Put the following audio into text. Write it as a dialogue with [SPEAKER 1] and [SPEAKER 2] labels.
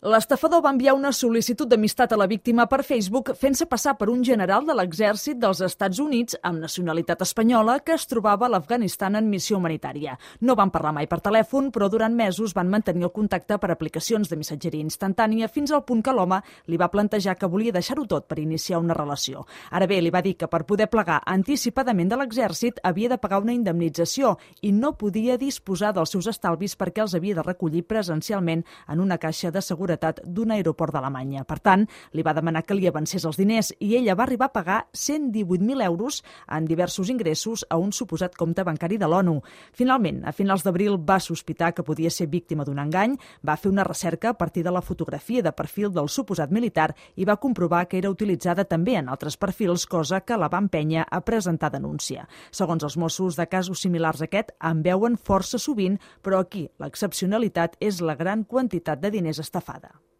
[SPEAKER 1] L'estafador va enviar una sol·licitud d'amistat a la víctima per Facebook fent-se passar per un general de l'exèrcit dels Estats Units amb nacionalitat espanyola que es trobava a l'Afganistan en missió humanitària. No van parlar mai per telèfon, però durant mesos van mantenir el contacte per aplicacions de missatgeria instantània fins al punt que l'home li va plantejar que volia deixar-ho tot per iniciar una relació. Ara bé, li va dir que per poder plegar anticipadament de l'exèrcit havia de pagar una indemnització i no podia disposar dels seus estalvis perquè els havia de recollir presencialment en una caixa de seguretat d'un aeroport d'Alemanya. Per tant, li va demanar que li avancés els diners i ella va arribar a pagar 118.000 euros en diversos ingressos a un suposat compte bancari de l'ONU. Finalment, a finals d'abril va sospitar que podia ser víctima d'un engany, va fer una recerca a partir de la fotografia de perfil del suposat militar i va comprovar que era utilitzada també en altres perfils, cosa que la va empènyer a presentar denúncia. Segons els Mossos, de casos similars a aquest en veuen força sovint, però aquí l'excepcionalitat és la gran quantitat de diners estafada.